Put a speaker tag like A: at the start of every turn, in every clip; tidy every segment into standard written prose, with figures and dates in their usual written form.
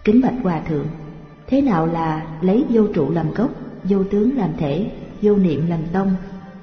A: Kính bạch Hòa Thượng, thế nào là lấy vô trụ làm gốc, vô tướng làm thể, vô niệm làm tông?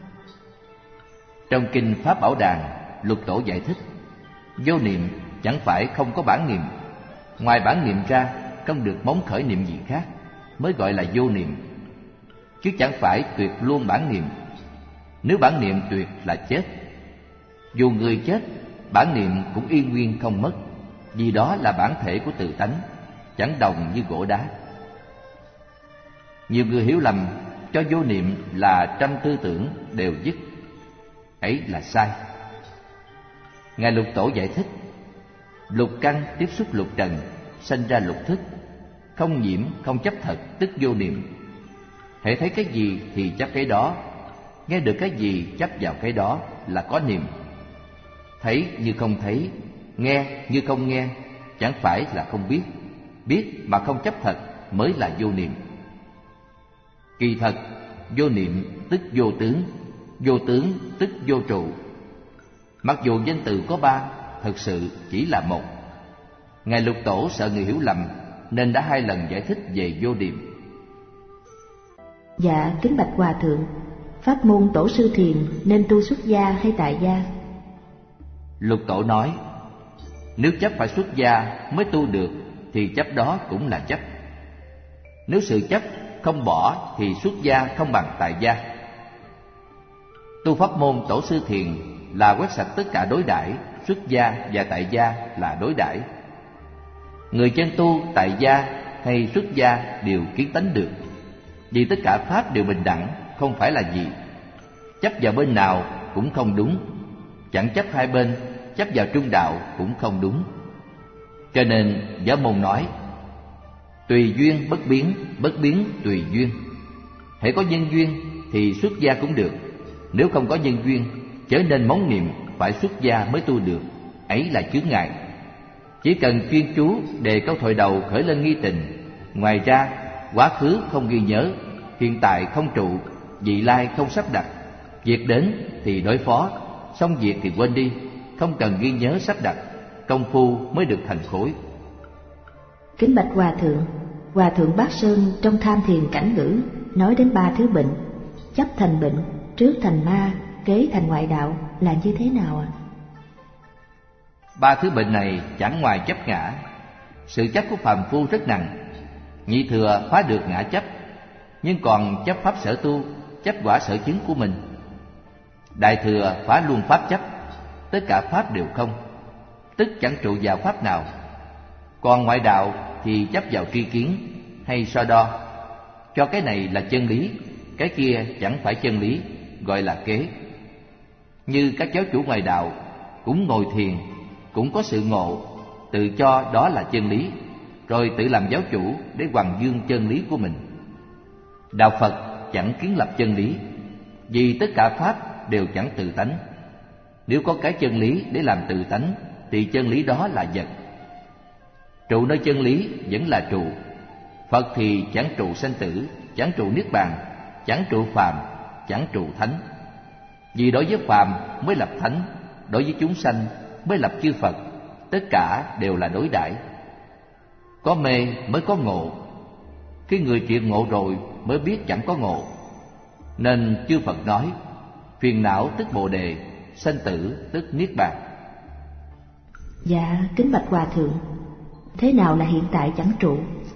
B: Trong kinh Pháp Bảo Đàn, Lục Tổ giải thích, vô niệm chẳng phải không có bản niệm, ngoài bản niệm ra không được móng khởi niệm gì khác mới gọi là vô niệm, chứ chẳng phải tuyệt luôn bản niệm. Nếu bản niệm tuyệt là chết. Dù người chết, bản niệm cũng y nguyên không mất, vì đó là bản thể của tự tánh, chẳng đồng như gỗ đá. Nhiều người hiểu lầm cho vô niệm là trăm tư tưởng đều dứt. Ấy là sai. Ngài Lục Tổ giải thích, lục căn tiếp xúc lục trần, sanh ra lục thức, không nhiễm không chấp thật tức vô niệm. Hễ thấy cái gì thì chấp cái đó, nghe được cái gì chấp vào cái đó là có niệm. Thấy như không thấy, nghe như không nghe, chẳng phải là không biết, biết mà không chấp thật mới là vô niệm. Kỳ thật, vô niệm tức vô tướng tức vô trụ. Mặc dù danh từ có ba, thực sự chỉ là một. Ngài Lục Tổ sợ người hiểu lầm nên đã 2 lần giải thích về vô niệm.
A: Dạ, kính bạch Hòa Thượng, pháp môn Tổ Sư Thiền nên tu xuất gia hay tại gia?
B: Lục Tổ nói, nếu chấp phải xuất gia mới tu được thì chấp đó cũng là chấp. Nếu sự chấp không bỏ thì xuất gia không bằng tại gia. Tu pháp môn Tổ Sư Thiền là quét sạch tất cả đối đãi, xuất gia và tại gia là đối đãi. Người chân tu tại gia hay xuất gia đều kiến tánh được, vì tất cả pháp đều bình đẳng, không phải là gì. Chấp vào bên nào cũng không đúng, chẳng chấp hai bên, chấp vào trung đạo cũng không đúng. Cho nên Giáo môn nói, tùy duyên bất biến tùy duyên. Hễ có nhân duyên thì xuất gia cũng được, nếu không có nhân duyên, chớ nên móng niệm phải xuất gia mới tu được, ấy là chướng ngại. Chỉ cần chuyên chú đề câu thoại đầu khởi lên nghi tình. Ngoài ra, quá khứ không ghi nhớ, hiện tại không trụ, vị lai không sắp đặt. Việc đến thì đối phó, xong việc thì quên đi, không cần ghi nhớ sắp đặt, công phu mới được thành khối.
A: Kính bạch Hòa Thượng Bát Sơn trong Tham Thiền Cảnh Ngữ nói đến 3 thứ bệnh: chấp thành bệnh, trước thành ma, kế thành ngoại đạo là như thế nào ạ?
B: 3 thứ bệnh này chẳng ngoài chấp ngã. Sự chấp của phàm phu rất nặng. Nhị thừa phá được ngã chấp, nhưng còn chấp pháp sở tu, chấp quả sở chứng của mình. Đại thừa phá luôn pháp chấp, tất cả pháp đều không, tức chẳng trụ vào pháp nào. Còn ngoại đạo thì chấp vào tri kiến hay so đo, cho cái này là chân lý, cái kia chẳng phải chân lý, gọi là kế. Như các giáo chủ ngoại đạo cũng ngồi thiền, cũng có sự ngộ, tự cho đó là chân lý, rồi tự làm giáo chủ để hoằng dương chân lý của mình. Đạo Phật chẳng kiến lập chân lý, vì tất cả pháp đều chẳng tự tánh. Nếu có cái chân lý để làm tự tánh thì chân lý đó là vật. Trụ nơi chân lý vẫn là trụ. Phật thì chẳng trụ sanh tử, chẳng trụ niết bàn, chẳng trụ phàm, chẳng trụ thánh. Vì đối với phàm mới lập thánh, đối với chúng sanh mới lập chư Phật, tất cả đều là đối đãi. Có mê mới có ngộ, khi người triệt ngộ rồi mới biết chẳng có ngộ. Nên chư Phật nói, phiền não tức Bồ Đề, sanh tử tức Niết Bàn.
A: Dạ, kính bạch Hòa Thượng, thế nào là hiện tại chẳng trụ?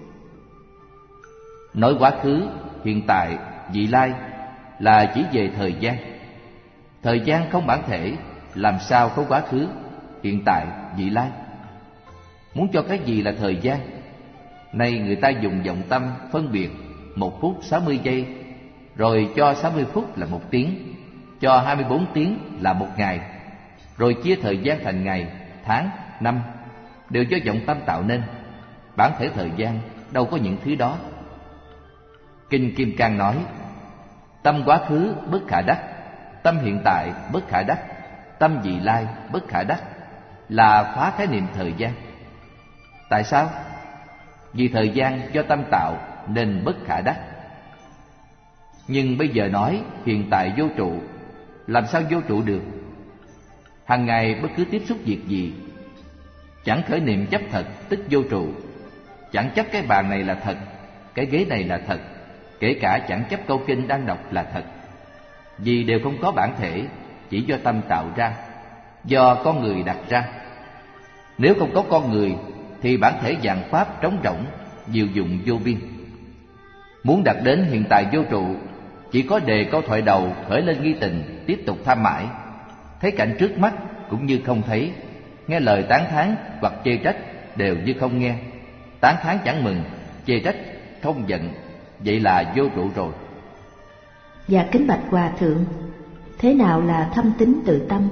B: Nói quá khứ, hiện tại, vị lai là chỉ về thời gian. Thời gian không bản thể, làm sao có quá khứ, hiện tại, vị lai? Muốn cho cái gì là thời gian? Nay người ta dùng vọng tâm phân biệt 1 phút 60 giây, rồi cho 60 phút là 1 tiếng, cho 24 tiếng là 1 ngày, rồi chia thời gian thành ngày, tháng, năm, đều do vọng tâm tạo nên. Bản thể thời gian đâu có những thứ đó. Kinh Kim Cang nói, tâm quá khứ bất khả đắc, tâm hiện tại bất khả đắc, tâm vị lai bất khả đắc, là phá khái niệm thời gian. Tại sao? Vì thời gian do tâm tạo nên bất khả đắc. Nhưng bây giờ nói hiện tại vô trụ, làm sao vô trụ được? Hằng ngày bất cứ tiếp xúc việc gì, chẳng khởi niệm chấp thật tức vô trụ, chẳng chấp cái bàn này là thật, cái ghế này là thật, kể cả chẳng chấp câu kinh đang đọc là thật. Vì đều không có bản thể, chỉ do tâm tạo ra, do con người đặt ra. Nếu không có con người thì bản thể vạn pháp trống rỗng, diệu dụng vô biên. Muốn đạt đến hiện tại vô trụ, chỉ có đề câu thoại đầu khởi lên nghi tình, tiếp tục tham mãi. Thấy cảnh trước mắt cũng như không thấy, nghe lời tán thán hoặc chê trách đều như không nghe. Tán thán chẳng mừng, chê trách không giận, vậy là vô trụ rồi.
A: Và kính bạch Hòa Thượng, thế nào là thâm tín tự tâm?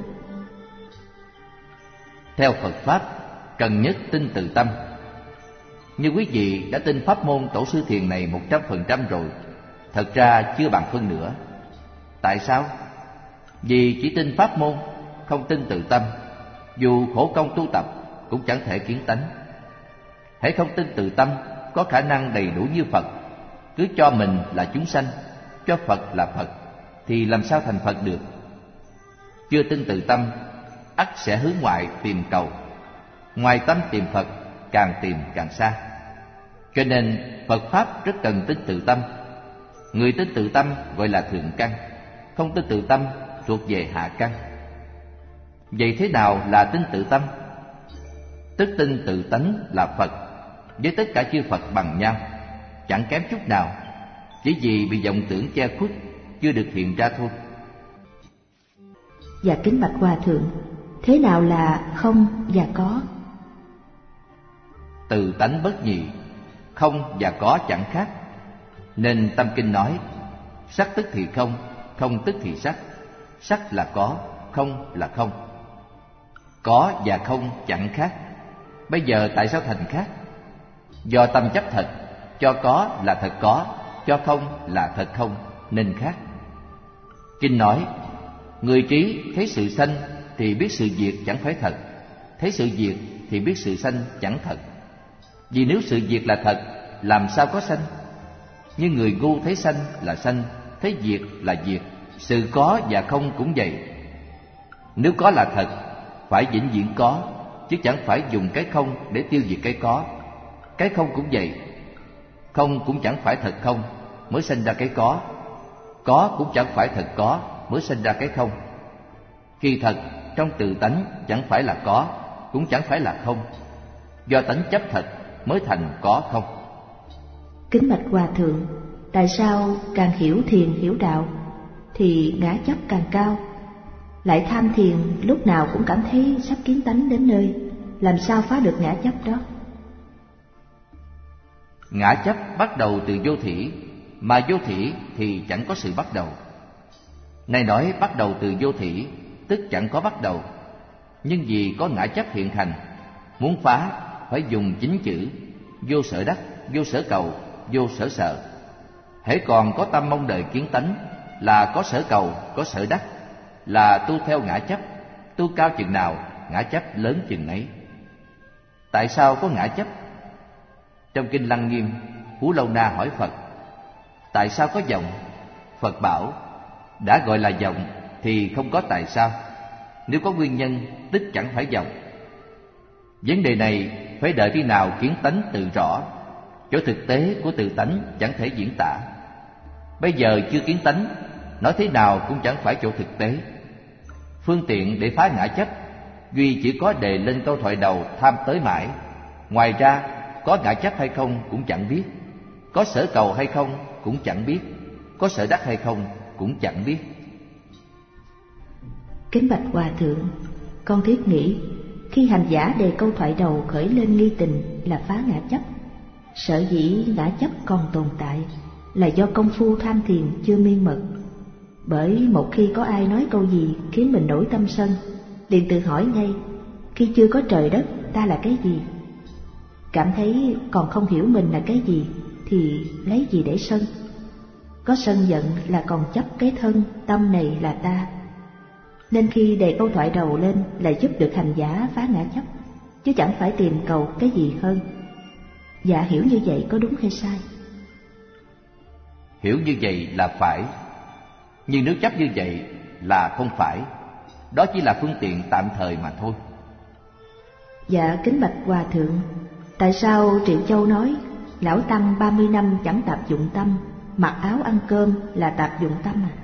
B: Theo Phật Pháp, cần nhất tin tự tâm. Như quý vị đã tin pháp môn Tổ sư Thiền này 100% rồi, thật ra chưa bằng phân nửa. Tại sao? Vì chỉ tin pháp môn, không tin tự tâm, dù khổ công tu tập cũng chẳng thể kiến tánh. Hễ không tin tự tâm, có khả năng đầy đủ như Phật, cứ cho mình là chúng sanh, cho Phật là Phật, thì làm sao thành Phật được? Chưa tin tự tâm, ắt sẽ hướng ngoại tìm cầu. Ngoài tâm tìm Phật, càng tìm càng xa. Cho nên Phật Pháp rất cần tin tự tâm. Người tin tự tâm gọi là thượng căn, không tin tự tâm thuộc về hạ căn. Vậy thế nào là tin tự tâm? Tức tin tự tánh là Phật, với tất cả chư Phật bằng nhau, chẳng kém chút nào, chỉ vì bị vọng tưởng che khuất, chưa được hiện ra thôi.
A: Và kính bạch Hòa Thượng, thế nào là không và có?
B: Từ tánh bất nhị, không và có chẳng khác. Nên Tâm Kinh nói, sắc tức thì không, không tức thì sắc. Sắc là có, không là không. Có và không chẳng khác. Bây giờ tại sao thành khác? Do tâm chấp thật, cho có là thật có, cho không là thật không, nên khác. Kinh nói, người trí thấy sự sanh thì biết sự diệt chẳng phải thật, thấy sự diệt thì biết sự sanh chẳng thật. Vì nếu sự diệt là thật, làm sao có sanh? Nhưng người ngu thấy sanh là sanh, thấy diệt là diệt. Sự có và không cũng vậy. Nếu có là thật, phải vĩnh viễn có, chứ chẳng phải dùng cái không để tiêu diệt cái có. Cái không cũng vậy, không cũng chẳng phải thật không mới sinh ra cái có cũng chẳng phải thật có mới sinh ra cái không. Kỳ thật trong tự tánh chẳng phải là có, cũng chẳng phải là không. Do tánh chấp thật mới thành có không.
A: Kính bạch Hòa Thượng, tại sao càng hiểu thiền hiểu đạo thì ngã chấp càng cao? Lại tham thiền lúc nào cũng cảm thấy sắp kiến tánh đến nơi, làm sao phá được ngã chấp đó?
B: Ngã chấp bắt đầu từ vô thỉ, mà vô thỉ thì chẳng có sự bắt đầu. Này nói bắt đầu từ vô thỉ, tức chẳng có bắt đầu. Nhưng vì có ngã chấp hiện hành, muốn phá phải dùng 9 chữ: vô sở đắc, vô sở cầu, vô sở sợ. Hễ còn có tâm mong đợi kiến tánh là có sở cầu, có sở đắc, là tu theo ngã chấp. Tu cao chừng nào, ngã chấp lớn chừng ấy. Tại sao có ngã chấp? Trong Kinh Lăng Nghiêm, Phú Lâu Na hỏi Phật, tại sao có vọng? Phật bảo, đã gọi là vọng thì không có tại sao. Nếu có nguyên nhân, tức chẳng phải vọng. Vấn đề này phải đợi khi nào kiến tánh tự rõ. Chỗ thực tế của tự tánh chẳng thể diễn tả. Bây giờ chưa kiến tánh, nói thế nào cũng chẳng phải chỗ thực tế. Phương tiện để phá ngã chấp duy chỉ có đề lên câu thoại đầu tham tới mãi. Ngoài ra có ngã chấp hay không cũng chẳng biết, có sở cầu hay không cũng chẳng biết, có sở đắc hay không cũng chẳng biết.
A: Kính bạch Hòa Thượng, con thiết nghĩ khi hành giả đề câu thoại đầu khởi lên nghi tình là phá ngã chấp. Sở dĩ ngã chấp còn tồn tại là do công phu tham thiền chưa miên mật. Bởi một khi có ai nói câu gì khiến mình nổi tâm sân, liền tự hỏi ngay, khi chưa có trời đất ta là cái gì? Cảm thấy còn không hiểu mình là cái gì thì lấy gì để sân? Có sân giận là còn chấp cái thân tâm này là ta. Nên khi đề câu thoại đầu lên là giúp được hành giả phá ngã chấp, chứ chẳng phải tìm cầu cái gì hơn. Dạ hiểu như vậy có đúng hay sai?
B: Hiểu như vậy là phải, nhưng nếu chấp như vậy là không phải. Đó chỉ là phương tiện tạm thời mà thôi.
A: Dạ kính bạch Hòa Thượng, Tại sao Triệu Châu nói lão tăng 30 năm chẳng tạp dụng tâm, mặc áo ăn cơm là tạp dụng tâm à?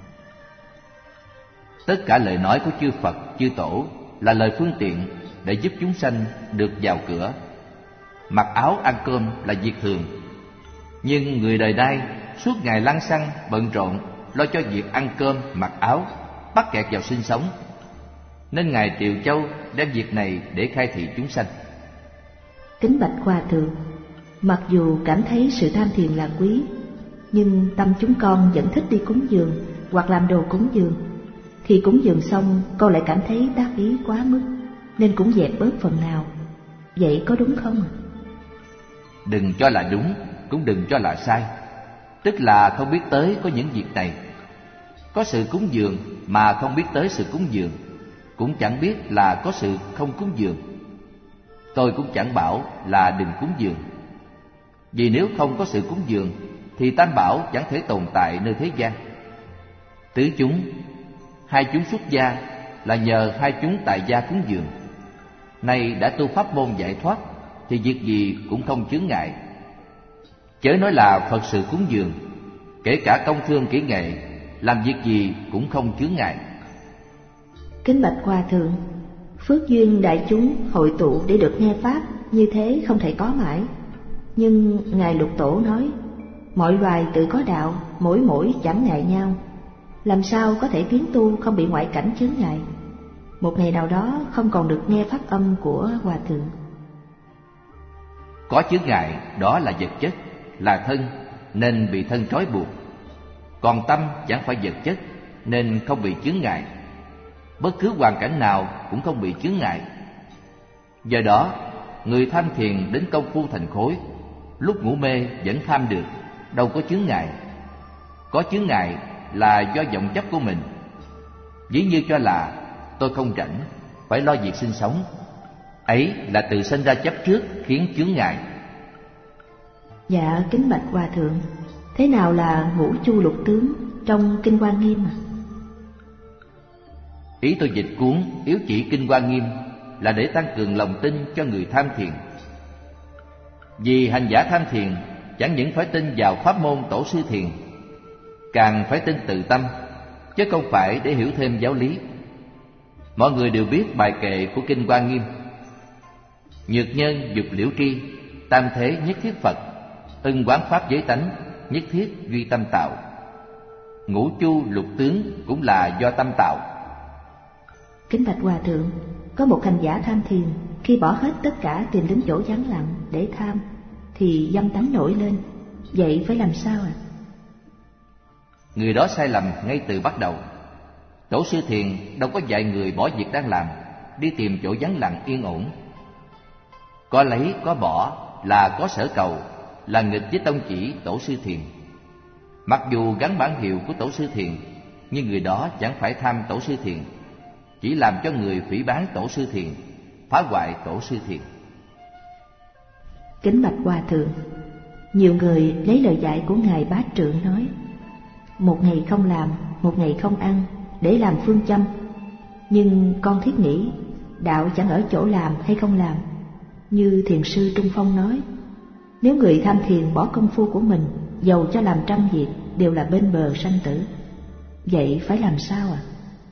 B: Tất cả lời nói của chư Phật, chư Tổ là lời phương tiện để giúp chúng sanh được vào cửa. Mặc áo ăn cơm là việc thường, nhưng người đời nay suốt ngày lăng xăng bận rộn lo cho việc ăn cơm, mặc áo, bắt kẹt vào sinh sống, nên ngài Triệu Châu đem việc này để khai thị chúng sanh.
A: Kính bạch Hòa Thượng, mặc dù cảm thấy sự tham thiền là quý, nhưng tâm chúng con vẫn thích đi cúng dường hoặc làm đồ cúng dường. Khi cúng dường xong, con lại cảm thấy tác ý quá mức, nên cũng dẹp bớt phần nào. Vậy có đúng không ạ?
B: Đừng cho là đúng, cũng đừng cho là sai. Tức là không biết tới có những việc này. Có sự cúng dường mà không biết tới sự cúng dường, cũng chẳng biết là có sự không cúng dường. Tôi cũng chẳng bảo là đừng cúng dường, vì nếu không có sự cúng dường thì tam bảo chẳng thể tồn tại nơi thế gian. Tứ chúng, hai chúng xuất gia là nhờ hai chúng tại gia cúng dường. Nay đã tu pháp môn giải thoát thì việc gì cũng không chướng ngại. Chớ nói là Phật sự cúng dường, kể cả công thương kỹ nghệ, làm việc gì cũng không chướng ngại.
A: Kính bạch Hòa Thượng, phước duyên đại chúng hội tụ để được nghe pháp như thế không thể có mãi. Nhưng ngài Lục Tổ nói mọi loài tự có đạo, mỗi chẳng ngại nhau. Làm sao có thể tiến tu không bị ngoại cảnh chướng ngại? Một ngày nào đó không còn được nghe pháp âm của Hòa Thượng.
B: Có chướng ngại đó là vật chất, là thân, nên bị thân trói buộc. Còn tâm chẳng phải vật chất, nên không bị chướng ngại. Bất cứ hoàn cảnh nào cũng không bị chướng ngại. Do đó, người tham thiền đến công phu thành khối, lúc ngủ mê vẫn tham được, đâu có chướng ngại. Có chướng ngại là do vọng chấp của mình. Ví như cho là tôi không rảnh, phải lo việc sinh sống, ấy là tự sinh ra chấp trước khiến chướng ngại.
A: Dạ kính bạch Hòa Thượng, thế nào là ngũ chu lục tướng trong Kinh Hoa Nghiêm à?
B: Ý tôi dịch cuốn yếu chỉ Kinh Hoa Nghiêm là để tăng cường lòng tin cho người tham thiền. Vì hành giả tham thiền chẳng những phải tin vào pháp môn tổ sư thiền, càng phải tin tự tâm, chứ không phải để hiểu thêm giáo lý. Mọi người đều biết bài kệ của Kinh Hoa Nghiêm: nhược nhân dục liễu tri, tam thế nhất thiết Phật, ưng quán pháp giới tánh, nhất thiết duy tâm tạo. Ngũ chu lục tướng cũng là do tâm tạo.
A: Kính bạch Hòa Thượng, có một hành giả tham thiền, khi bỏ hết tất cả tìm đến chỗ vắng lặng để tham, thì dâm tánh nổi lên. Vậy phải làm sao ạ?
B: Người đó sai lầm ngay từ bắt đầu. Tổ sư thiền đâu có dạy người bỏ việc đang làm, đi tìm chỗ vắng lặng yên ổn. Có lấy có bỏ là có sở cầu, là nghịch với tông chỉ tổ sư thiền. Mặc dù gắn bản hiệu của tổ sư thiền, nhưng người đó chẳng phải tham tổ sư thiền, chỉ làm cho người phỉ báng tổ sư thiền, phá hoại tổ sư thiền.
A: Kính bạch Hòa Thượng, nhiều người lấy lời dạy của ngài Bá Trượng nói một ngày không làm, một ngày không ăn để làm phương châm. Nhưng con thiết nghĩ đạo chẳng ở chỗ làm hay không làm. Như thiền sư Trung Phong nói, nếu người tham thiền bỏ công phu của mình, dầu cho làm trăm việc đều là bên bờ sanh tử. Vậy phải làm sao ạ?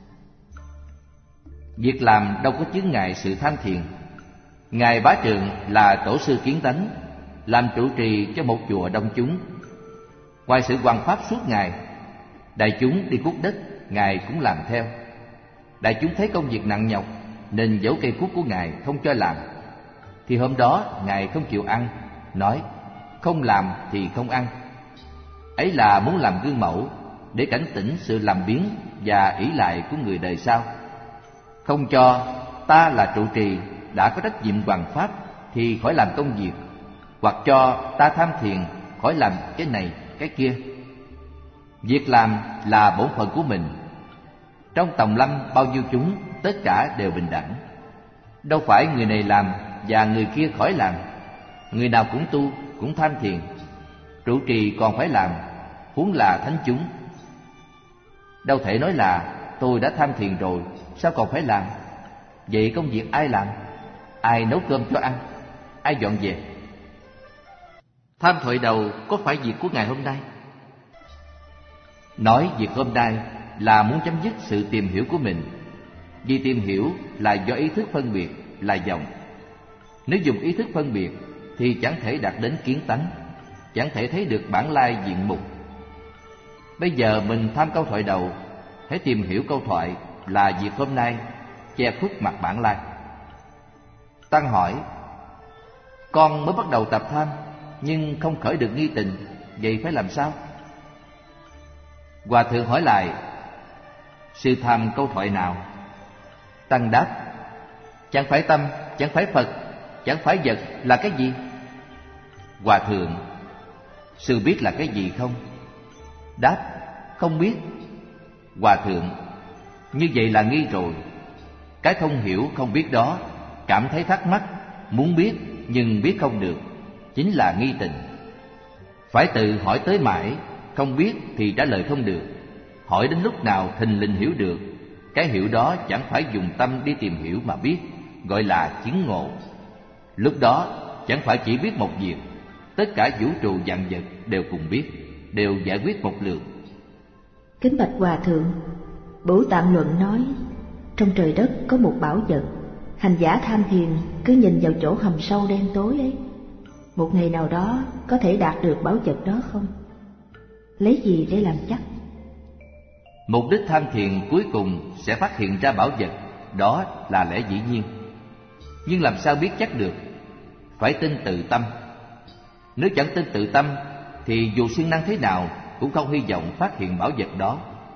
B: Việc làm đâu có chướng ngại sự tham thiền. Ngài Bá Trượng là tổ sư kiến tánh, làm trụ trì cho một chùa đông chúng. Ngoài sự hoằng pháp suốt ngày, đại chúng đi cuốc đất, ngài cũng làm theo. Đại chúng thấy công việc nặng nhọc nên giấu cây cuốc của ngài không cho làm. Thì hôm đó ngài không chịu ăn, nói không làm thì không ăn. Ấy là muốn làm gương mẫu để cảnh tỉnh sự làm biếng và ỷ lại của người đời sau. Không cho ta là trụ trì đã có trách nhiệm hoằng pháp thì khỏi làm công việc, hoặc cho ta tham thiền khỏi làm cái này cái kia. Việc làm là bổn phận của mình. Trong tòng lâm bao nhiêu chúng, tất cả đều bình đẳng. Đâu phải người này làm và người kia khỏi làm. Người nào cũng tu, cũng tham thiền. Trụ trì còn phải làm, huống là thánh chúng. Đâu thể nói là tôi đã tham thiền rồi, sao còn phải làm? Vậy công việc ai làm? Ai nấu cơm cho ăn? ai dọn dẹp? Tham thoại đầu có phải việc của ngày hôm nay? Nói việc hôm nay là muốn chấm dứt sự tìm hiểu của mình. Vì tìm hiểu là do ý thức phân biệt, là vọng. Nếu dùng ý thức phân biệt thì chẳng thể đạt đến kiến tánh, chẳng thể thấy được bản lai diện mục. Bây giờ mình tham câu thoại đầu, hãy tìm hiểu câu thoại là việc hôm nay, che khuất mặt bản lai. Tăng hỏi: con mới bắt đầu tập tham nhưng không khởi được nghi tình, vậy phải làm sao? Hòa thượng hỏi lại: sư tham câu thoại nào? Tăng đáp: chẳng phải tâm, chẳng phải Phật, chẳng phải vật, là cái gì? Hòa thượng: sư biết là cái gì không? Đáp: không biết. Hòa thượng: như vậy là nghi rồi. Cái không hiểu không biết đó, cảm thấy thắc mắc, muốn biết nhưng biết không được, chính là nghi tình. Phải tự hỏi tới mãi, không biết thì trả lời không được. Hỏi đến lúc nào thình lình hiểu được, cái hiểu đó chẳng phải dùng tâm đi tìm hiểu mà biết, gọi là chứng ngộ. Lúc đó chẳng phải chỉ biết một việc, tất cả vũ trụ vạn vật đều cùng biết, đều giải quyết một lượt.
A: Kính bạch Hòa thượng, Bửu Tạng Luận nói trong trời đất có một bảo vật, hành giả tham thiền cứ nhìn vào chỗ hầm sâu đen tối ấy. Một ngày nào đó có thể đạt được bảo vật đó không? Lấy gì để làm chắc?
B: Mục đích tham thiền cuối cùng sẽ phát hiện ra bảo vật, đó là lẽ dĩ nhiên. Nhưng làm sao biết chắc được? Phải tin tự tâm. Nếu chẳng tin tự tâm thì dù siêng năng thế nào cũng không hy vọng phát hiện bảo vật đó.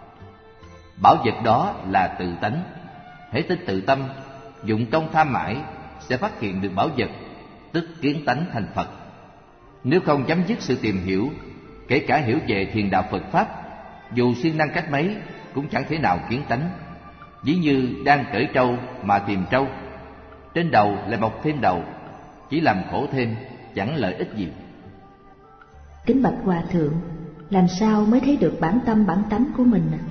B: Bảo vật đó là tự tánh. Hễ tin tự tâm, dụng công tham mãi sẽ phát hiện được bảo vật, tức kiến tánh thành Phật. Nếu không chấm dứt sự tìm hiểu, kể cả hiểu về thiền đạo Phật Pháp, dù siêng năng cách mấy cũng chẳng thể nào kiến tánh. Ví như đang cởi trâu mà tìm trâu, trên đầu lại mọc thêm đầu, chỉ làm khổ thêm, chẳng lợi ích gì.
A: Kính bạch Hòa thượng, làm sao mới thấy được bản tâm bản tánh của mình ạ?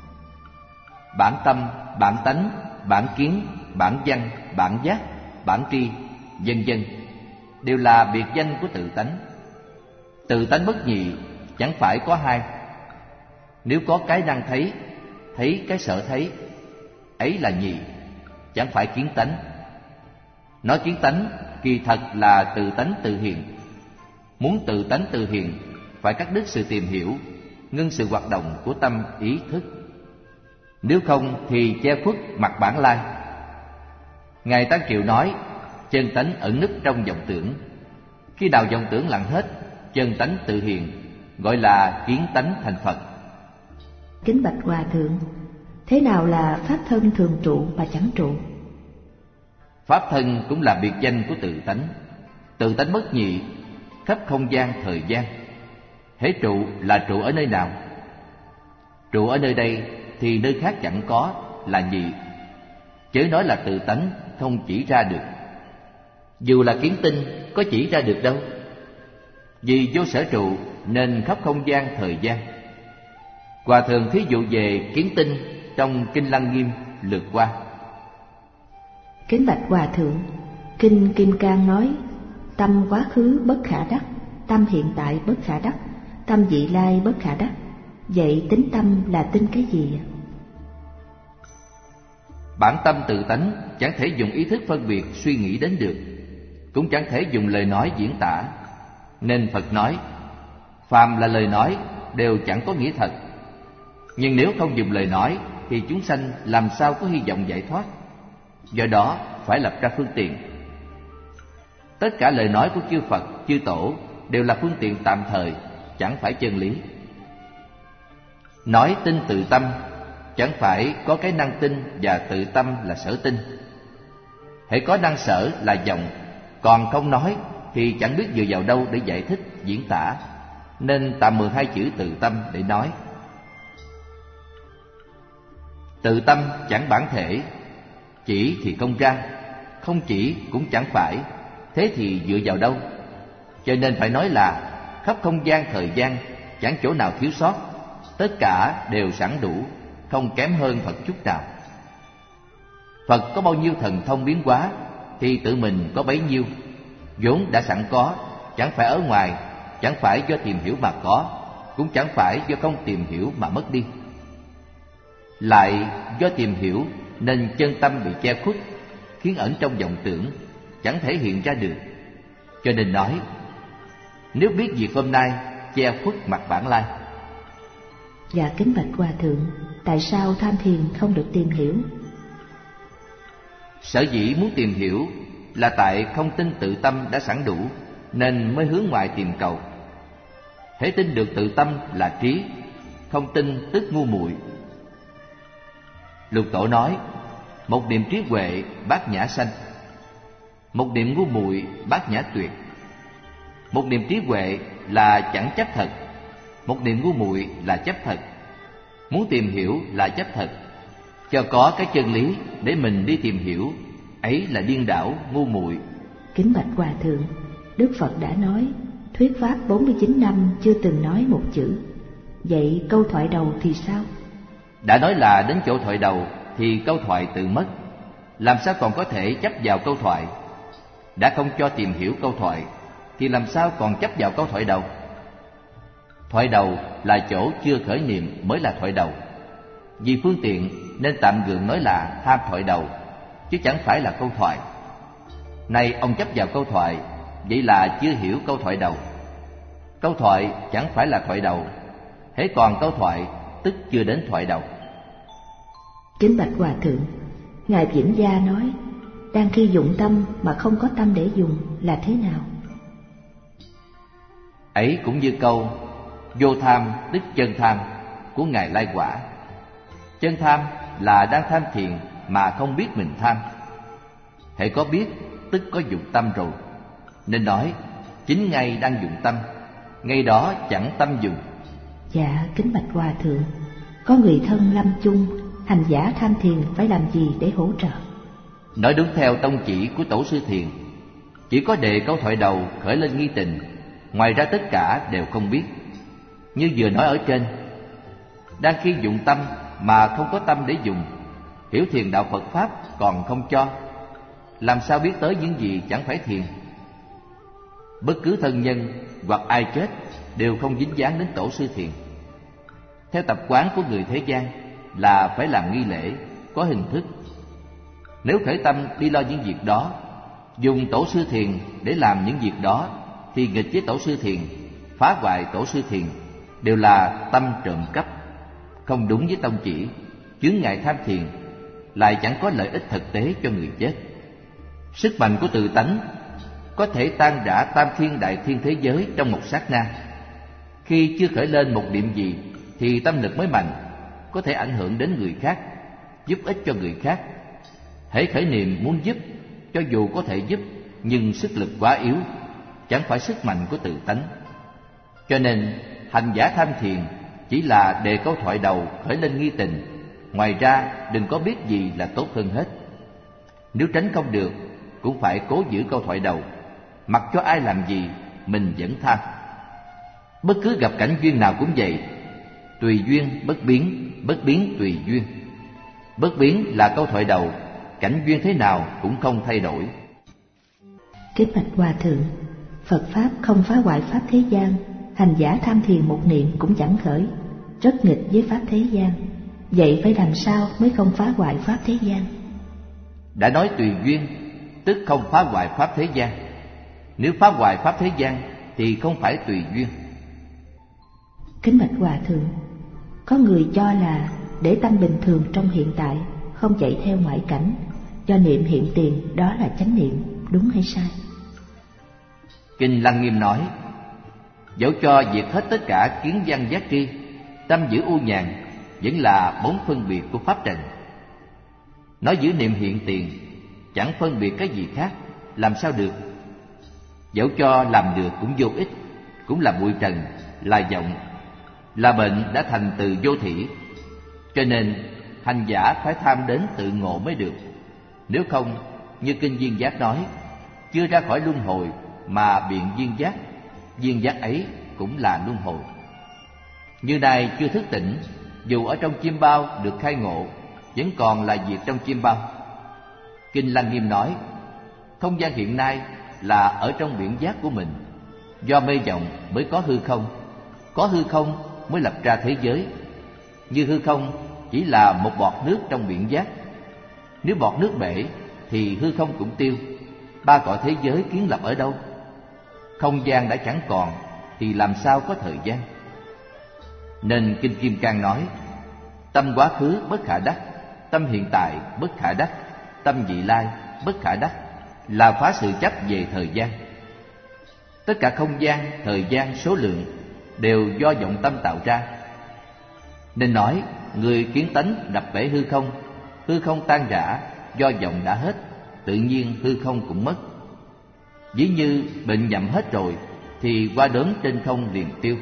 B: Bản tâm, bản tánh, bản kiến, bản văn, bản giác, bản tri, vân vân đều là biệt danh của tự tánh. Tự tánh bất nhị, chẳng phải có hai. Nếu có cái năng thấy, thấy cái sở thấy, ấy là nhị, chẳng phải kiến tánh. Nói kiến tánh kỳ thật là tự tánh tự hiện. Muốn tự tánh tự hiện, phải cắt đứt sự tìm hiểu, ngưng sự hoạt động của tâm ý thức. Nếu không thì che khuất mặt bản lai. Ngài Tăng Triệu nói, chân tánh ẩn nấp trong vọng tưởng. Khi nào vọng tưởng lặng hết, chân tánh tự hiện, gọi là kiến tánh thành Phật.
A: Kính bạch Hòa thượng, thế nào là pháp thân thường trụ và chẳng trụ?
B: Pháp thân cũng là biệt danh của tự tánh. Tự tánh bất nhị, khắp không gian thời gian. Hễ trụ là trụ ở nơi nào? Trụ ở nơi đây thì nơi khác chẳng có, là nhị. Chớ nói là tự tánh không chỉ ra được. Dù là kiến tinh có chỉ ra được đâu. Vì vô sở trụ nên khắp không gian thời gian. Hòa thượng thí dụ về kiến tinh trong Kinh Lăng Nghiêm lượt qua.
A: Kính bạch Hòa thượng, Kinh Kim Cang nói, tâm quá khứ bất khả đắc, tâm hiện tại bất khả đắc, tâm vị lai bất khả đắc. Vậy tính tâm là tin cái gì?
B: Bản tâm tự tánh chẳng thể dùng ý thức phân biệt suy nghĩ đến được, cũng chẳng thể dùng lời nói diễn tả. Nên Phật nói, phàm là lời nói đều chẳng có nghĩa thật. Nhưng nếu không dùng lời nói thì chúng sanh làm sao có hy vọng giải thoát. Do đó phải lập ra phương tiện. Tất cả lời nói của chư Phật, chư Tổ đều là phương tiện tạm thời, chẳng phải chân lý. Nói tin tự tâm, chẳng phải có cái năng tin và tự tâm là sở tin. Hễ có năng sở là vọng, còn không nói thì chẳng biết dựa vào đâu để giải thích, diễn tả. Nên tạm mượn hai chữ tự tâm để nói. Tự tâm chẳng bản thể, chỉ thì không ra, không chỉ cũng chẳng phải. Thế thì dựa vào đâu? Cho nên phải nói là khắp không gian thời gian, chẳng chỗ nào thiếu sót, tất cả đều sẵn đủ, không kém hơn Phật chút nào. Phật có bao nhiêu thần thông biến hóa thì tự mình có bấy nhiêu. vốn đã sẵn có, chẳng phải ở ngoài, chẳng phải do tìm hiểu mà có, cũng chẳng phải do không tìm hiểu mà mất đi. Lại do tìm hiểu nên chân tâm bị che khuất, khiến ẩn trong vọng tưởng, chẳng thể hiện ra được. Cho nên nói, nếu biết việc hôm nay, che khuất mặt bản lai.
A: Dạ kính bạch Hòa Thượng, tại sao tham thiền không được tìm hiểu?
B: Sở dĩ muốn tìm hiểu là tại không tin tự tâm đã sẵn đủ, nên mới hướng ngoại tìm cầu. Hễ tin được tự tâm là trí, không tin tức ngu muội. Lục Tổ nói, một niệm trí huệ bát nhã sanh, một niệm ngu muội bát nhã tuyệt. Một niệm trí huệ là chẳng chấp thật, một niệm ngu muội là chấp thật. Muốn tìm hiểu là chấp thật, cho có cái chân lý để mình đi tìm hiểu, ấy là điên đảo ngu muội.
A: Kính bạch Hòa Thượng, Đức Phật đã nói thuyết pháp 49 năm chưa từng nói một chữ. Vậy câu thoại đầu thì sao?
B: Đã nói là đến chỗ thoại đầu thì câu thoại tự mất, làm sao còn có thể chấp vào câu thoại? Đã không cho tìm hiểu câu thoại thì làm sao còn chấp vào câu thoại đầu? Thoại đầu là chỗ chưa khởi niệm mới là thoại đầu. Vì phương tiện nên tạm gượng nói là tham thoại đầu, chứ chẳng phải là câu thoại. Nay ông chấp vào câu thoại, vậy là chưa hiểu câu thoại đầu. Câu thoại chẳng phải là thoại đầu, hễ còn câu thoại tức chưa đến thoại đầu.
A: Kính bạch Hòa Thượng, Ngài Vĩnh Gia nói đang khi dụng tâm mà không có tâm để dùng là thế nào?
B: Ấy cũng như câu vô tham tức chân tham của Ngài Lai Quả. Chân tham là đang tham thiền mà không biết mình tham. Hễ có biết tức có dụng tâm rồi, nên nói chính ngay đang dụng tâm, ngay đó chẳng tâm dùng.
A: Dạ kính bạch Hòa Thượng, có người thân lâm chung, hành giả tham thiền phải làm gì để hỗ trợ?
B: Nói đúng theo tông chỉ của Tổ sư Thiền, chỉ có đề câu thoại đầu khởi lên nghi tình, ngoài ra tất cả đều không biết. Như vừa nói ở trên, đang khi dụng tâm mà không có tâm để dùng, hiểu thiền đạo Phật Pháp còn không cho, làm sao biết tới những gì chẳng phải thiền? Bất cứ thân nhân hoặc ai chết đều không dính dáng đến Tổ sư Thiền. Theo tập quán của người thế gian là phải làm nghi lễ, có hình thức. Nếu khởi tâm đi lo những việc đó, dùng Tổ sư Thiền để làm những việc đó, thì nghịch với Tổ sư Thiền, phá hoại Tổ sư Thiền, đều là tâm trộm cắp, không đúng với tông chỉ, chướng ngại tham thiền, lại chẳng có lợi ích thực tế cho người chết. Sức mạnh của tự tánh có thể tan rã tam thiên đại thiên thế giới trong một sát na. Khi chưa khởi lên một niệm gì thì tâm lực mới mạnh, có thể ảnh hưởng đến người khác, giúp ích cho người khác. Hễ khởi niệm muốn giúp, cho dù có thể giúp, nhưng sức lực quá yếu, chẳng phải sức mạnh của tự tánh. Cho nên hành giả tham thiền chỉ là đề câu thoại đầu khởi lên nghi tình, ngoài ra đừng có biết gì là tốt hơn hết. Nếu tránh không được, cũng phải cố giữ câu thoại đầu, mặc cho ai làm gì mình vẫn tham. Bất cứ gặp cảnh duyên nào cũng vậy, tùy duyên bất biến, bất biến tùy duyên. Bất biến là câu thoại đầu, cảnh duyên thế nào cũng không thay đổi.
A: Kính bạch Hòa Thượng, Phật Pháp không phá hoại Pháp thế gian, hành giả tham thiền một niệm cũng chẳng khởi, rất nghịch với Pháp thế gian. Vậy phải làm sao mới không phá hoại Pháp thế gian?
B: Đã nói tùy duyên, tức không phá hoại Pháp thế gian. Nếu phá hoại Pháp thế gian thì không phải tùy duyên.
A: Kính bạch Hòa Thượng, có người cho là để tâm bình thường trong hiện tại, không chạy theo ngoại cảnh, cho niệm hiện tiền đó là chánh niệm, đúng hay sai?
B: Kinh Lăng Nghiêm nói, dẫu cho diệt hết tất cả kiến văn giác tri, tâm giữ u nhàn, vẫn là bốn phân biệt của pháp trần. Nói giữ niệm hiện tiền, chẳng phân biệt cái gì khác, làm sao được? Dẫu cho làm được cũng vô ích, cũng là bụi trần, là vọng, là bệnh đã thành từ vô thỉ. Cho nên hành giả phải tham đến tự ngộ mới được. Nếu không, như Kinh Duyên Giác nói, chưa ra khỏi luân hồi mà biện duyên giác ấy cũng là luân hồi. Như nay chưa thức tỉnh, dù ở trong chim bao được khai ngộ, vẫn còn là việc trong chim bao. Kinh Lăng Nghiêm nói, không gian hiện nay là ở trong biển giác của mình. Do mê vọng mới có hư không mới lập ra thế giới. Như hư không chỉ là một bọt nước trong biển giác. Nếu bọt nước bể thì hư không cũng tiêu. Ba cõi thế giới kiến lập ở đâu? Không gian đã chẳng còn thì làm sao có thời gian? Nên Kinh Kim Cang nói: tâm quá khứ bất khả đắc, tâm hiện tại bất khả đắc, tâm vị lai bất khả đắc, là phá sự chấp về thời gian. Tất cả không gian, thời gian, số lượng đều do vọng tâm tạo ra. Nên nói người kiến tánh đập bể hư không tan rã, do vọng đã hết, tự nhiên hư không cũng mất. Ví như bệnh nhậm hết rồi thì qua đớn trên không liền tiêu.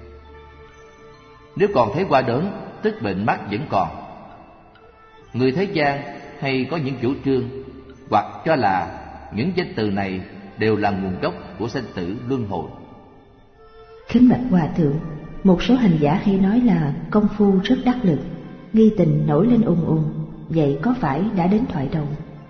B: Nếu còn thấy qua đớn, tức bệnh mắc vẫn còn. Người thế gian hay có những chủ trương hoặc cho là những danh từ này đều là nguồn gốc của sanh tử luân hồi.
A: Kính bạch Hòa Thượng, một số hành giả hay nói là công phu rất đắc lực, nghi tình nổi lên ùng ùng, vậy có phải đã đến thoại đầu?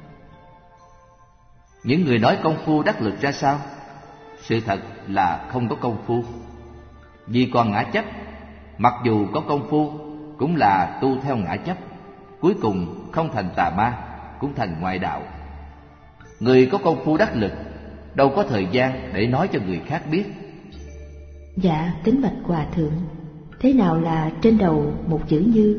B: Những người nói công phu đắc lực ra sao? Sự thật là không có công phu. Vì còn ngã chấp, mặc dù có công phu cũng là tu theo ngã chấp, cuối cùng không thành tà ma, cũng thành ngoại đạo. Người có công phu đắc lực đâu có thời gian để nói cho người khác biết.
A: Dạ, kính bạch Hòa Thượng, thế nào là trên đầu một chữ Như?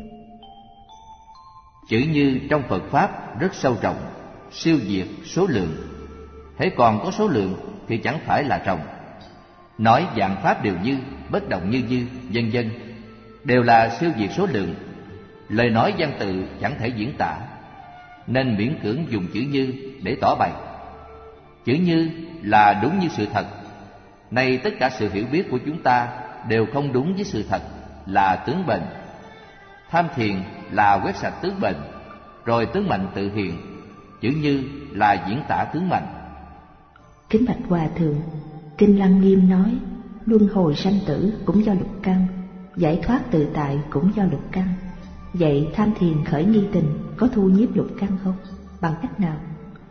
B: Chữ Như trong Phật Pháp rất sâu rộng, siêu diệt số lượng. Hễ còn có số lượng thì chẳng phải là rộng. Nói vạn pháp đều như, bất động như, vân vân, đều là siêu diệt số lượng. Lời nói văn tự chẳng thể diễn tả, nên miễn cưỡng dùng chữ Như để tỏ bày. Chữ Như là đúng như sự thật. Nay tất cả sự hiểu biết của chúng ta đều không đúng với sự thật, là tướng bệnh. Tham thiền là quét sạch tướng bệnh, rồi tướng mạnh tự hiện. Chữ Như là diễn tả tướng mạnh.
A: Kính bạch Hòa Thượng, Kinh Lăng Nghiêm nói luân hồi sanh tử cũng do lục căn, giải thoát tự tại cũng do lục căn. Vậy tham thiền khởi nghi tình có thu nhiếp lục căn không? Bằng cách nào?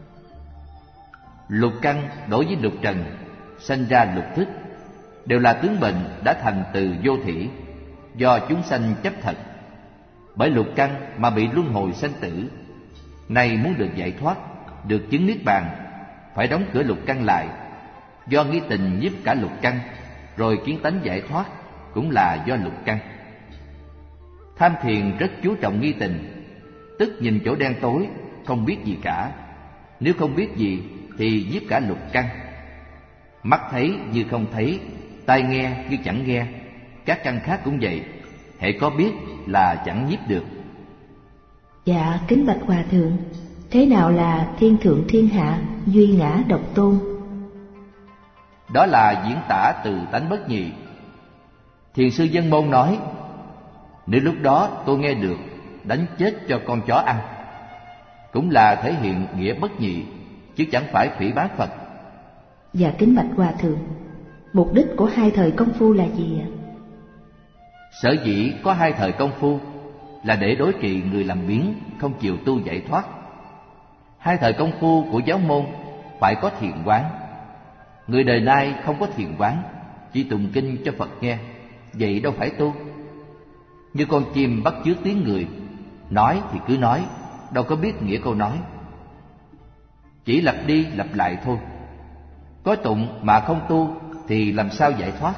B: Lục căn đối với lục trần sanh ra lục thức, đều là tướng bệnh đã thành từ vô thỉ, do chúng sanh chấp thật. Bởi lục căn mà bị luân hồi sanh tử. Nay muốn được giải thoát, được chứng niết bàn, phải đóng cửa lục căn lại. Do nghi tình nhiếp cả lục căn, rồi kiến tánh giải thoát cũng là do lục căn. Tham thiền rất chú trọng nghi tình, tức nhìn chỗ đen tối, không biết gì cả. Nếu không biết gì thì nhiếp cả lục căn. Mắt thấy như không thấy, tai nghe như chẳng nghe, các căn khác cũng vậy. Hễ có biết là chẳng nhiếp được.
A: Dạ, kính bạch Hòa Thượng, thế nào là thiên thượng thiên hạ, duy ngã độc tôn?
B: Đó là diễn tả từ tánh bất nhị. Thiền sư Dân Môn nói: nếu lúc đó tôi nghe được, đánh chết cho con chó ăn, cũng là thể hiện nghĩa bất nhị, chứ chẳng phải phỉ báng Phật.
A: Dạ, kính bạch Hòa Thượng, mục đích của hai thời công phu là gì ạ?
B: Sở dĩ có hai thời công phu là để đối trị người làm biếng, không chịu tu giải thoát. Hai thời công phu của giáo môn phải có thiền quán. Người đời nay không có thiền quán, chỉ tụng kinh cho Phật nghe, vậy đâu phải tu. Như con chim bắt chước tiếng người, nói thì cứ nói, đâu có biết nghĩa câu nói, chỉ lặp đi lặp lại thôi. Có tụng mà không tu thì làm sao giải thoát?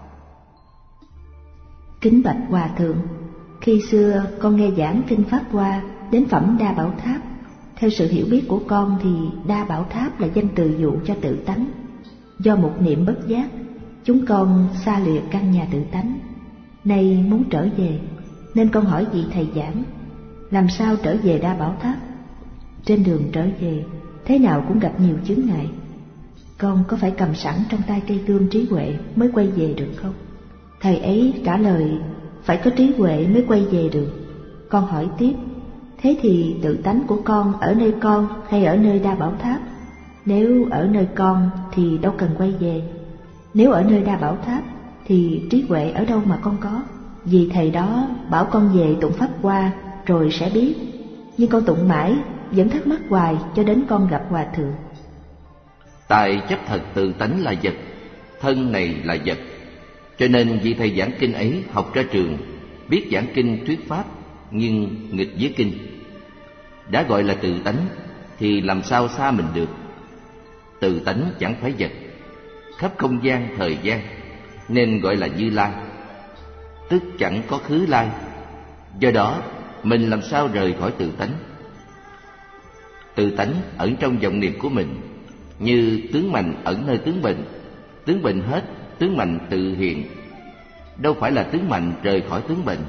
A: Kính bạch Hòa Thượng, khi xưa con nghe giảng kinh Pháp Hoa đến phẩm Đa Bảo Tháp. Theo sự hiểu biết của con thì Đa Bảo Tháp là danh từ dụ cho tự tánh. Do một niệm bất giác, chúng con xa lìa căn nhà tự tánh. Nay muốn trở về, nên con hỏi vị thầy giảng, làm sao trở về Đa Bảo Tháp? Trên đường trở về, thế nào cũng gặp nhiều chướng ngại. Con có phải cầm sẵn trong tay cây gươm trí huệ mới quay về được không? Thầy ấy trả lời, phải có trí huệ mới quay về được. Con hỏi tiếp, thế thì tự tánh của con ở nơi con hay ở nơi Đa Bảo Tháp? Nếu ở nơi con thì đâu cần quay về. Nếu ở nơi Đa Bảo Tháp thì trí huệ ở đâu mà con có? Vì thầy đó bảo con về tụng Pháp Hoa rồi sẽ biết. Nhưng con tụng mãi vẫn thắc mắc hoài cho đến con gặp Hòa Thượng.
B: Tại chấp thật tự tánh là vật, thân này là vật, cho nên vị thầy giảng kinh ấy học ra trường, biết giảng kinh thuyết pháp nhưng nghịch với kinh. Đã gọi là tự tánh thì làm sao xa mình được. Tự tánh chẳng phải vật, khắp không gian thời gian, nên gọi là Như Lai, tức chẳng có khứ lai. Do đó mình làm sao rời khỏi tự tánh? Tự tánh ẩn trong vọng niệm của mình, như tướng mạnh ẩn nơi tướng bệnh. Tướng bệnh hết, tướng mạnh tự hiện, đâu phải là tướng mạnh rời khỏi tướng bệnh.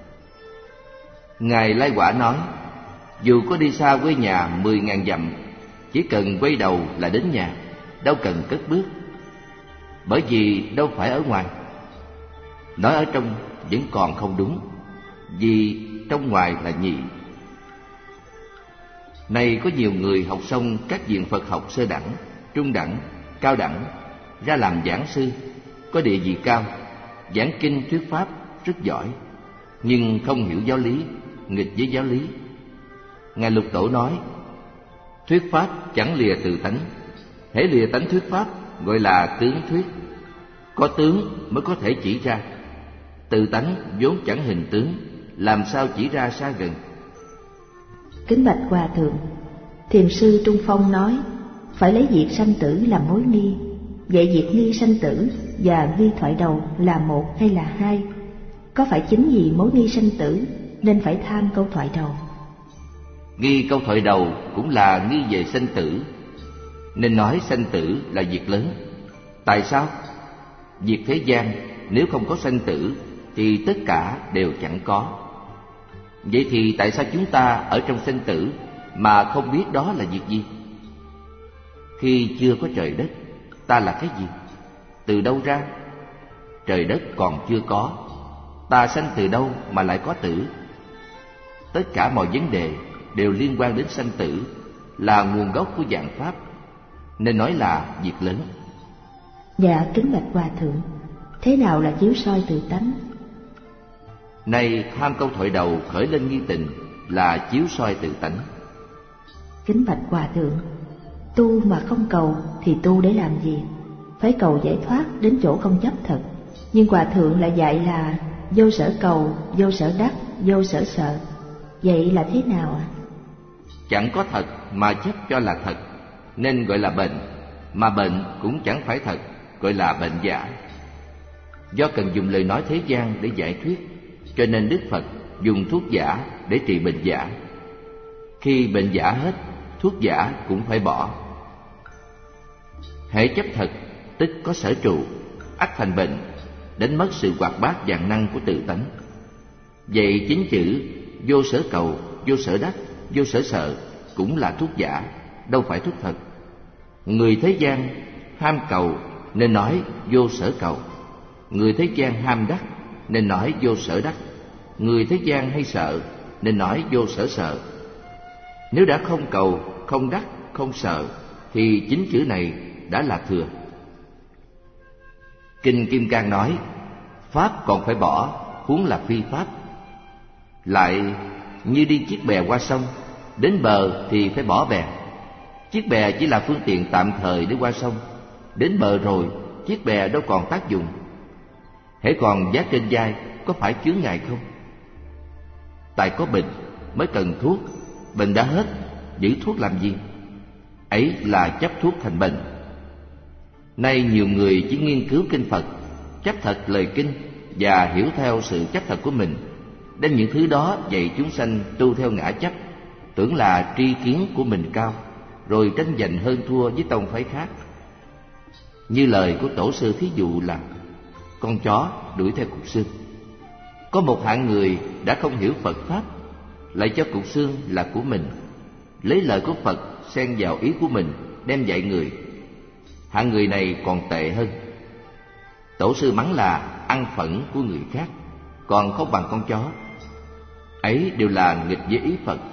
B: Ngài Lai Quả nói, dù có đi xa quê nhà 10.000 dặm, chỉ cần quay đầu là đến nhà, đâu cần cất bước. Bởi vì đâu phải ở ngoài. Nói ở trong vẫn còn không đúng, vì trong ngoài là nhị. Nay có nhiều người học xong các viện Phật học sơ đẳng, trung đẳng, cao đẳng, ra làm giảng sư, có địa vị cao, giảng kinh thuyết pháp rất giỏi, nhưng không hiểu giáo lý, nghịch với giáo lý. Ngài Lục Tổ nói, thuyết pháp chẳng lìa từ tánh, hễ lìa tánh thuyết pháp gọi là tướng thuyết. Có tướng mới có thể chỉ ra, từ tánh vốn chẳng hình tướng, làm sao chỉ ra xa gần.
A: Kính bạch Hòa Thượng, Thiền sư Trung Phong nói phải lấy việc sanh tử làm mối nghi. Vậy việc nghi sanh tử và nghi thoại đầu là một hay là hai? Có phải chính vì mối nghi sanh tử nên phải tham câu thoại đầu?
B: Nghi câu thoại đầu cũng là nghi về sanh tử, nên nói sanh tử là việc lớn. Tại sao? Việc thế gian nếu không có sanh tử thì tất cả đều chẳng có. Vậy thì tại sao chúng ta ở trong sanh tử mà không biết đó là việc gì? Khi chưa có trời đất, ta là cái gì? Từ đâu ra? Trời đất còn chưa có, ta sanh từ đâu mà lại có tử? Tất cả mọi vấn đề đều liên quan đến sanh tử, là nguồn gốc của vạn pháp, nên nói là việc lớn.
A: Dạ kính bạch Hòa Thượng, thế nào là chiếu soi tự tánh?
B: Nay tham câu thoại đầu khởi lên nghi tình là chiếu soi tự tánh.
A: Kính bạch Hòa Thượng, tu mà không cầu thì tu để làm gì? Phải cầu giải thoát đến chỗ không chấp thật. Nhưng Hòa Thượng lại dạy là vô sở cầu, vô sở đắc, vô sở sợ. Vậy là thế nào ạ?
B: Chẳng có thật mà chấp cho là thật, nên gọi là bệnh. Mà bệnh cũng chẳng phải thật, gọi là bệnh giả. Do cần dùng lời nói thế gian để giải thuyết, cho nên Đức Phật dùng thuốc giả để trị bệnh giả. Khi bệnh giả hết, thuốc giả cũng phải bỏ. Hễ chấp thật, tức có sở trụ, ắt thành bệnh, đánh mất sự hoạt bát vạn năng của tự tánh. Vậy chính chữ vô sở cầu, vô sở đắc, vô sở sợ cũng là thuốc giả, đâu phải thuốc thật. Người thế gian ham cầu nên nói vô sở cầu, người thế gian ham đắc nên nói vô sở đắc, người thế gian hay sợ nên nói vô sở sợ. Nếu đã không cầu, không đắc, không sợ thì chính chữ này đã là thừa. Kinh Kim Cang nói, pháp còn phải bỏ, huống là phi pháp. Lại như đi chiếc bè qua sông, đến bờ thì phải bỏ bè. Chiếc bè chỉ là phương tiện tạm thời để qua sông, đến bờ rồi chiếc bè đâu còn tác dụng. Hễ còn vác trên vai, có phải chướng ngại không? Tại có bệnh mới cần thuốc, bệnh đã hết, giữ thuốc làm gì? Ấy là chấp thuốc thành bệnh. Nay nhiều người chỉ nghiên cứu kinh Phật, chấp thật lời kinh và hiểu theo sự chấp thật của mình, đem những thứ đó dạy chúng sanh tu theo ngã chấp, tưởng là tri kiến của mình cao, rồi tranh giành hơn thua với tông phái khác. Như lời của tổ sư thí dụ là con chó đuổi theo cục xương. Có một hạng người đã không hiểu Phật pháp, lại cho cục xương là của mình, lấy lời của Phật xen vào ý của mình đem dạy người. Hạng người này còn tệ hơn. Tổ sư mắng là ăn phẫn của người khác, còn không bằng con chó. Ấy đều là nghịch với ý Phật